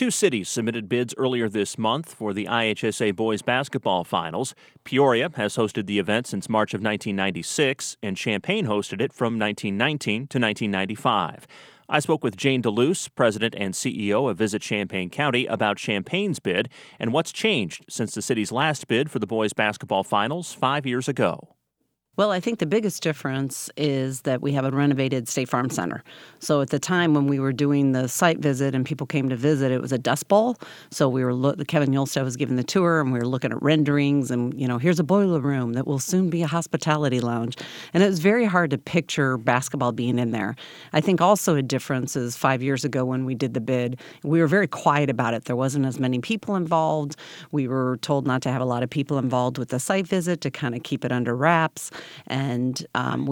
Two cities submitted bids earlier this month for the IHSA boys basketball finals. Peoria has hosted the event since March of 1996, and Champaign hosted it from 1919 to 1995. I spoke with Jane DeLuce, president and CEO of Visit Champaign County, about Champaign's bid and what's changed since the city's last bid for the boys basketball finals 5 years ago. Well, I think the biggest difference is that we have a renovated State Farm Center. So at the time when we were doing the site visit and people came to visit, it was a dust bowl. So Kevin Yolstad was giving the tour, and we were looking at renderings, and here's a boiler room that will soon be a hospitality lounge. And it was very hard to picture basketball being in there. I think also a difference is 5 years ago when we did the bid, we were very quiet about it. There wasn't as many people involved. We were told not to have a lot of people involved with the site visit to kind of keep it under wraps. And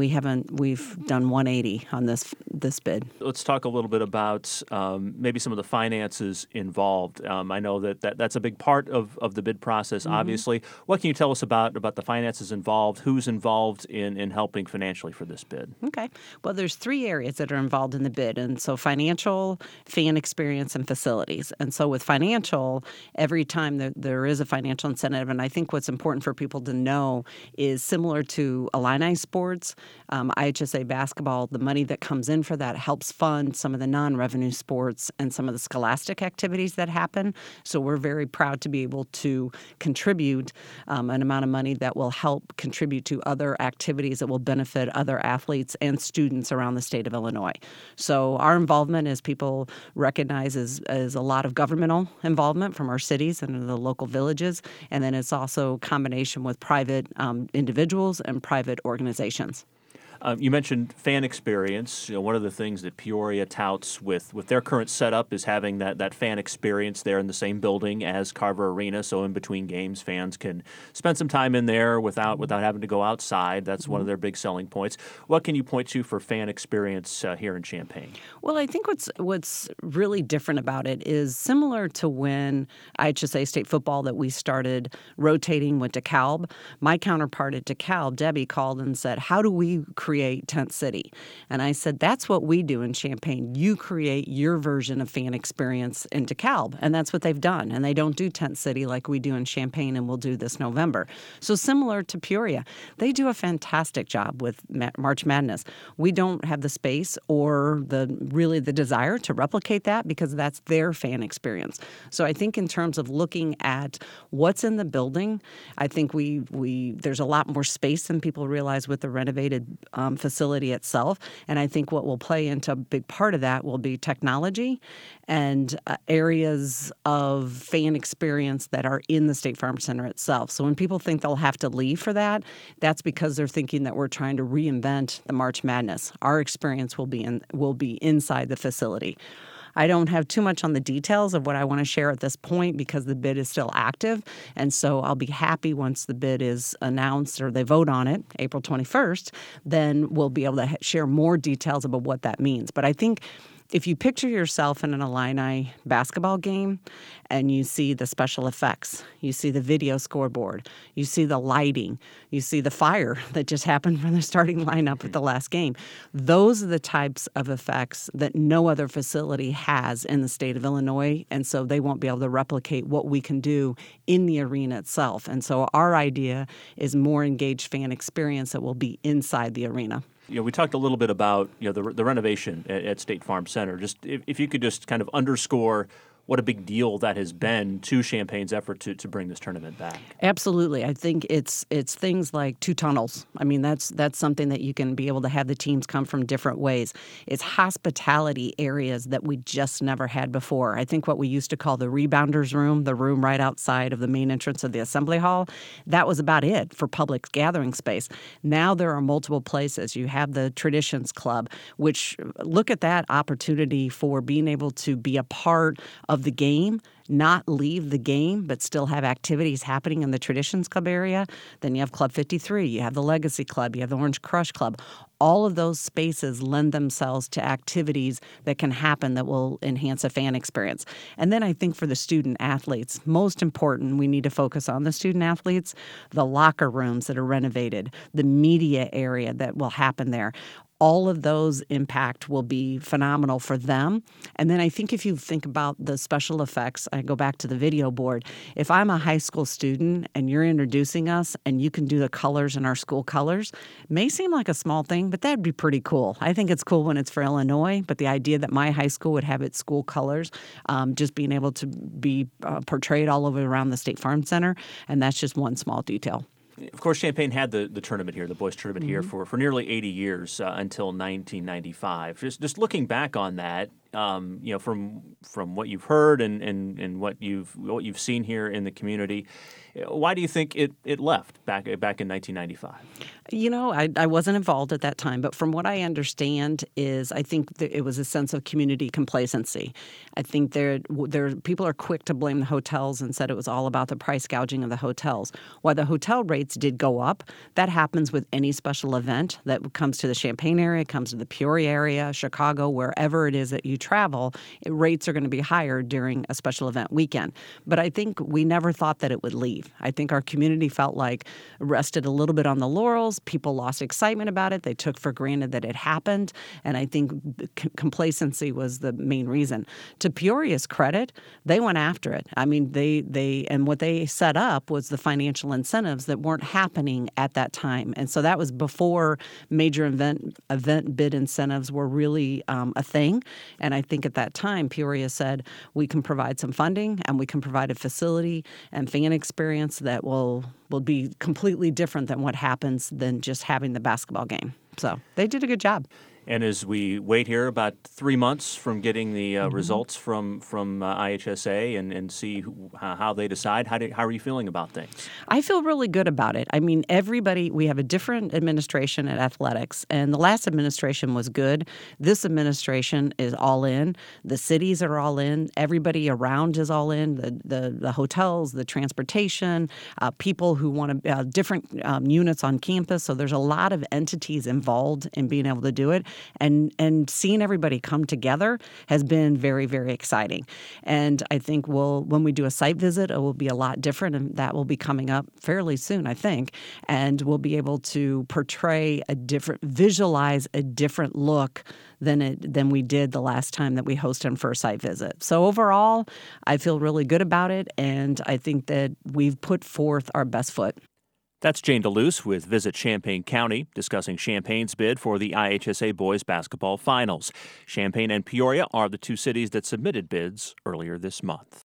we've done 180 on this bid. Let's talk a little bit about maybe some of the finances involved. I know that's a big part of the bid process, obviously. What can you tell us about the finances involved? Who's involved in helping financially for this bid? Okay. Well, there's 3 areas that are involved in the bid. And so financial, fan experience, and facilities. And so with financial, every time there is a financial incentive, and I think what's important for people to know is similar to Illini sports, IHSA basketball, the money that comes in for that helps fund some of the non-revenue sports and some of the scholastic activities that happen. So we're very proud to be able to contribute an amount of money that will help contribute to other activities that will benefit other athletes and students around the state of Illinois. So our involvement, as people recognize, is a lot of governmental involvement from our cities and the local villages, and then it's also a combination with private individuals and private organizations. You mentioned fan experience. One of the things that Peoria touts with their current setup is having that fan experience there in the same building as Carver Arena. So in between games, fans can spend some time in there without having to go outside. That's one of their big selling points. What can you point to for fan experience here in Champaign? Well, I think what's really different about it is similar to when IHSA state football that we started rotating with DeKalb. My counterpart at DeKalb, Debbie, called and said, "How do we create Tent City?" And I said, that's what we do in Champaign. You create your version of fan experience in DeKalb. And that's what they've done. And they don't do Tent City like we do in Champaign and we'll do this November. So similar to Peoria, they do a fantastic job with March Madness. We don't have the space or the desire to replicate that because that's their fan experience. So I think in terms of looking at what's in the building, I think there's a lot more space than people realize with the renovated facility itself. And I think what will play into a big part of that will be technology and areas of fan experience that are in the State Farm Center itself. So when people think they'll have to leave for that, that's because they're thinking that we're trying to reinvent the March Madness. Our experience will be inside the facility. I don't have too much on the details of what I want to share at this point because the bid is still active. And so I'll be happy once the bid is announced or they vote on it, April 21st, then we'll be able to share more details about what that means. But I think if you picture yourself in an Illini basketball game and you see the special effects, you see the video scoreboard, you see the lighting, you see the fire that just happened from the starting lineup at the last game, those are the types of effects that no other facility has in the state of Illinois, and so they won't be able to replicate what we can do in the arena itself. And so our idea is more engaged fan experience that will be inside the arena. We talked a little bit about the renovation at State Farm Center. Just if you could just kind of underscore what a big deal that has been to Champaign's effort to bring this tournament back. Absolutely. I think it's things like 2 tunnels. I mean, that's something that you can be able to have the teams come from different ways. It's hospitality areas that we just never had before. I think what we used to call the rebounders room, the room right outside of the main entrance of the assembly hall, that was about it for public gathering space. Now there are multiple places. You have the Traditions Club, which look at that opportunity for being able to be a part of the game, not leave the game, but still have activities happening in the Traditions Club area. Then you have Club 53, you have the Legacy Club, you have the Orange Crush Club. All of those spaces lend themselves to activities that can happen that will enhance a fan experience. And then I think for the student athletes, most important, we need to focus on the student athletes, the locker rooms that are renovated, the media area that will happen there. all of those impact will be phenomenal for them. And then I think if you think about the special effects, I go back to the video board. If I'm a high school student and you're introducing us and you can do the colors in our school colors, it may seem like a small thing, but that'd be pretty cool. I think it's cool when it's for Illinois, but the idea that my high school would have its school colors just being able to be portrayed all over around the State Farm Center, and that's just one small detail. Of course, Champaign had the tournament here, the boys' tournament here, for nearly 80 years until 1995. Just looking back on that, from what you've heard and what you've seen here in the community, why do you think it left back in 1995? I wasn't involved at that time, but from what I understand is I think that it was a sense of community complacency. I think there people are quick to blame the hotels and said it was all about the price gouging of the hotels. While the hotel rates did go up, that happens with any special event that comes to the Champaign area, comes to the Peoria area, Chicago, wherever it is that you travel, rates are going to be higher during a special event weekend. But I think we never thought that it would leave. I think our community felt like rested a little bit on the laurels. People lost excitement about it. They took for granted that it happened. And I think complacency was the main reason. To Peoria's credit, they went after it. I mean, and what they set up was the financial incentives that weren't happening at that time. And so that was before major event bid incentives were really a thing. And I think at that time, Peoria said, we can provide some funding and we can provide a facility and fan experience that will be completely different than what happens than just having the basketball game. So they did a good job. And as we wait here about 3 months from getting the results from IHSA and see how they decide, how are you feeling about things? I feel really good about it. I mean, we have a different administration at athletics, and the last administration was good. This administration is all in. The cities are all in. Everybody around is all in. The hotels, the transportation, people who want to different units on campus. So there's a lot of entities involved in being able to do it. And seeing everybody come together has been very, very exciting. And I think when we do a site visit, it will be a lot different, and that will be coming up fairly soon, I think. And we'll be able to visualize a different look than we did the last time that we hosted them for a site visit. So overall, I feel really good about it, and I think that we've put forth our best foot. That's Jane DeLuce with Visit Champaign County, discussing Champaign's bid for the IHSA Boys Basketball Finals. Champaign and Peoria are the two cities that submitted bids earlier this month.